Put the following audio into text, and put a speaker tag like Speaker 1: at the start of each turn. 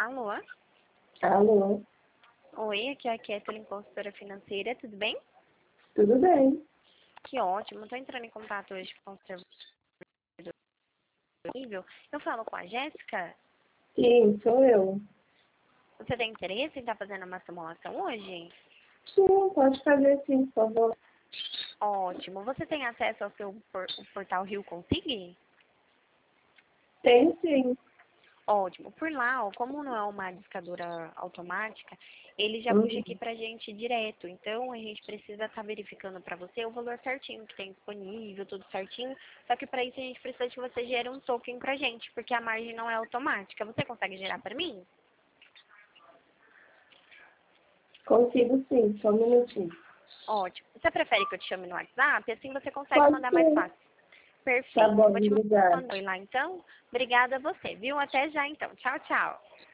Speaker 1: Alô?
Speaker 2: Alô,
Speaker 1: Oi, aqui é a Kathleen, consultora financeira, tudo bem?
Speaker 2: tudo bem?
Speaker 1: Que ótimo, estou entrando em contato hoje com o servidor nível. Eu falo com a Jéssica.
Speaker 2: Sim, sou eu.
Speaker 1: Você tem interesse em estar fazendo uma simulação hoje?
Speaker 2: Sim, pode fazer sim, por favor.
Speaker 1: Ótimo. Você tem acesso ao seu o portal Rio Consig?
Speaker 2: Tem sim.
Speaker 1: Ótimo. Por lá, ó, como não é uma discadora automática, ele já puxa
Speaker 2: Uhum.
Speaker 1: aqui pra gente direto. Então, a gente precisa estar verificando para você o valor certinho que tem disponível, tudo certinho. Só que para isso a gente precisa que você gere um token pra gente, porque a margem não é automática. Você consegue gerar para mim?
Speaker 2: Consigo sim, só um minutinho.
Speaker 1: Ótimo. Você prefere que eu te chame no WhatsApp? Assim você consegue
Speaker 2: Pode
Speaker 1: mandar mais
Speaker 2: ser.
Speaker 1: fácil.
Speaker 2: Tá
Speaker 1: Perfeito.
Speaker 2: bom,
Speaker 1: Vou te
Speaker 2: obrigada.
Speaker 1: mandar lá então. Obrigada a você, viu? Até já então. Tchau, tchau.